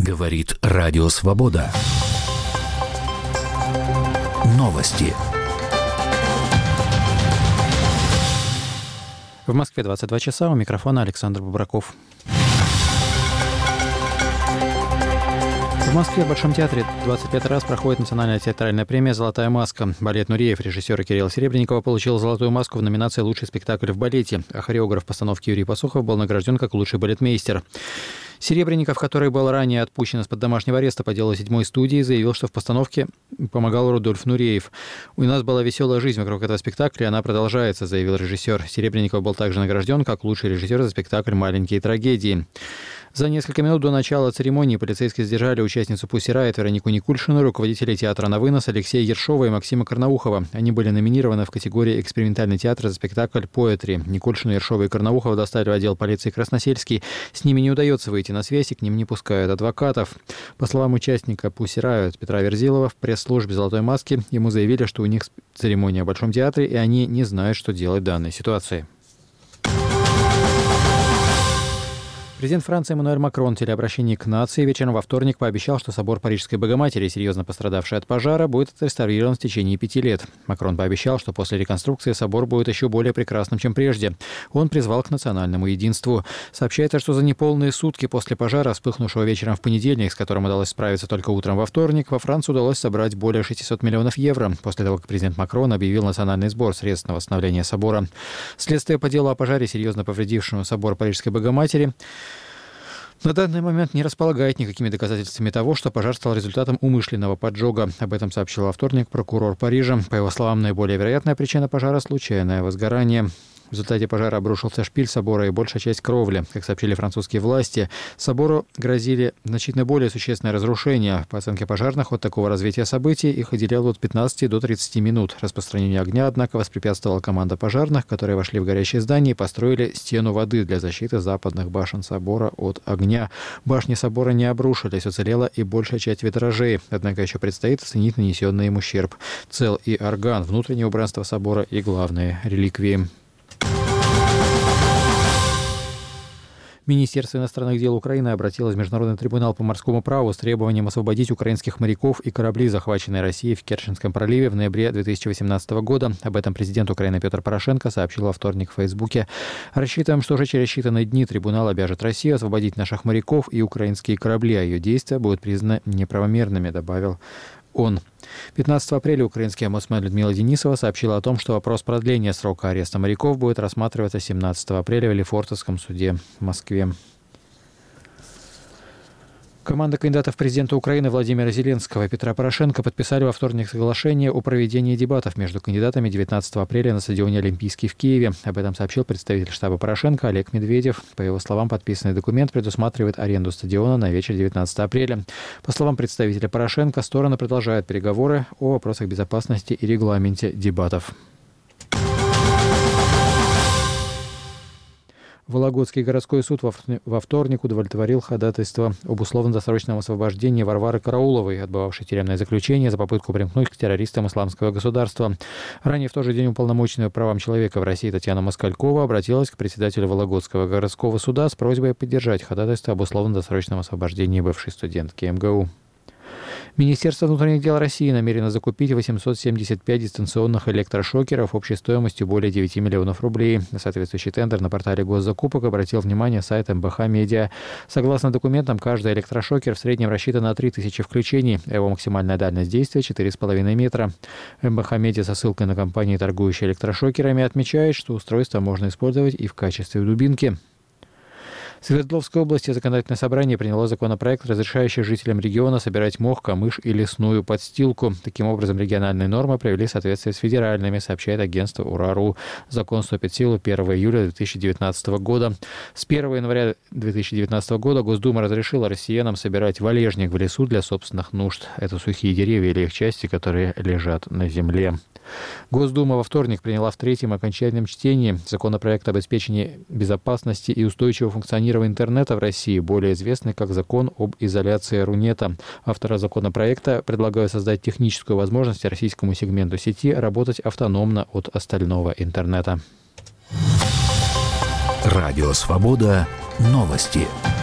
Говорит Радио Свобода. Новости. В Москве 22 часа. У микрофона Александр Бубраков. В Москве в Большом театре 25 раз проходит национальная театральная премия «Золотая маска». Балет «Нуреев» режиссера Кирилла Серебренникова получил «Золотую маску» в номинации «Лучший спектакль в балете», а хореограф постановки Юрий Пасухов был награжден как лучший балетмейстер. Серебренников, который был ранее отпущен из-под домашнего ареста по делу 7-й студии, заявил, что в постановке помогал Рудольф Нуреев. «У нас была веселая жизнь вокруг этого спектакля, и она продолжается», — заявил режиссер. Серебренников был также награжден как лучший режиссер за спектакль «Маленькие трагедии». За несколько минут до начала церемонии полицейские задержали участницу «Пусси Райт» Веронику Никульшину, руководителей театра «На вынос» Алексея Ершова и Максима Карнаухова. Они были номинированы в категории «Экспериментальный театр» за спектакль «Поэтри». Никульшину, Ершова и Карнаухова доставили в отдел полиции Красносельский. С ними не удается выйти на связь, и к ним не пускают адвокатов. По словам участника «Пусси Райт» Петра Верзилова, в пресс-службе «Золотой маски» ему заявили, что у них церемония в Большом театре, и они не знают, что делать в данной ситуации. Президент Франции Эммануэль Макрон в телеобращении к нации вечером во вторник пообещал, что собор Парижской Богоматери, серьезно пострадавший от пожара, будет отреставрирован в течение 5 лет. Макрон пообещал, что после реконструкции собор будет еще более прекрасным, чем прежде. Он призвал к национальному единству. Сообщается, что за неполные сутки после пожара, вспыхнувшего вечером в понедельник, с которым удалось справиться только утром во вторник, во Франции удалось собрать более 600 миллионов евро, после того, как президент Макрон объявил национальный сбор средств на восстановление собора. Следствие по делу о пожаре, серьезно повредившему собор Парижской Богоматери, на данный момент не располагает никакими доказательствами того, что пожар стал результатом умышленного поджога. Об этом сообщил во вторник прокурор Парижа. По его словам, наиболее вероятная причина пожара – случайное возгорание. В результате пожара обрушился шпиль собора и большая часть кровли. Как сообщили французские власти, собору грозили значительно более существенные разрушения. По оценке пожарных, от такого развития событий их отделяло от 15 до 30 минут. Распространению огня, однако, воспрепятствовала команда пожарных, которые вошли в горящее здание и построили стену воды для защиты западных башен собора от огня. Башни собора не обрушились, уцелела и большая часть витражей. Однако еще предстоит оценить нанесенный им ущерб. Цел и орган, внутреннее убранство собора и главные реликвии. Министерство иностранных дел Украины обратилось в Международный трибунал по морскому праву с требованием освободить украинских моряков и корабли, захваченные Россией в Керченском проливе в ноябре 2018 года. Об этом президент Украины Петр Порошенко сообщил во вторник в Фейсбуке. «Рассчитываем, что уже через считанные дни трибунал обяжет Россию освободить наших моряков и украинские корабли, а ее действия будут признаны неправомерными», добавил он. 15 апреля украинский омбудсмен Людмила Денисова сообщила о том, что вопрос продления срока ареста моряков будет рассматриваться 17 апреля в Лефортовском суде в Москве. Команда кандидатов в президенты Украины Владимира Зеленского и Петра Порошенко подписали во вторник соглашение о проведении дебатов между кандидатами 19 апреля на стадионе «Олимпийский» в Киеве. Об этом сообщил представитель штаба Порошенко Олег Медведев. По его словам, подписанный документ предусматривает аренду стадиона на вечер 19 апреля. По словам представителя Порошенко, стороны продолжают переговоры о вопросах безопасности и регламенте дебатов. Вологодский городской суд во вторник удовлетворил ходатайство об условно-досрочном освобождении Варвары Карауловой, отбывавшей тюремное заключение за попытку примкнуть к террористам Исламского государства. Ранее в тот же день уполномоченная по правам человека в России Татьяна Москалькова обратилась к председателю Вологодского городского суда с просьбой поддержать ходатайство об условно-досрочном освобождении бывшей студентки МГУ. Министерство внутренних дел России намерено закупить 875 дистанционных электрошокеров общей стоимостью более 9 миллионов рублей. На соответствующий тендер на портале госзакупок обратил внимание сайт МБХ Медиа. Согласно документам, каждый электрошокер в среднем рассчитан на 3000 включений, а его максимальная дальность действия 4,5 метра. МБХ Медиа со ссылкой на компании, торгующие электрошокерами, отмечает, что устройство можно использовать и в качестве дубинки. В Свердловской области законодательное собрание приняло законопроект, разрешающий жителям региона собирать мох, камыш и лесную подстилку. Таким образом, региональные нормы привели в соответствие с федеральными, сообщает агентство УРА.ру. Закон вступит в силу 1 июля 2019 года. С 1 января 2019 года Госдума разрешила россиянам собирать валежник в лесу для собственных нужд. Это сухие деревья или их части, которые лежат на земле. Госдума во вторник приняла в третьем окончательном чтении законопроект об обеспечении безопасности и устойчивого функционирования интернета в России, более известный как закон об изоляции Рунета. Авторы законопроекта предлагают создать техническую возможность российскому сегменту сети работать автономно от остального интернета. Радио Свобода. Новости.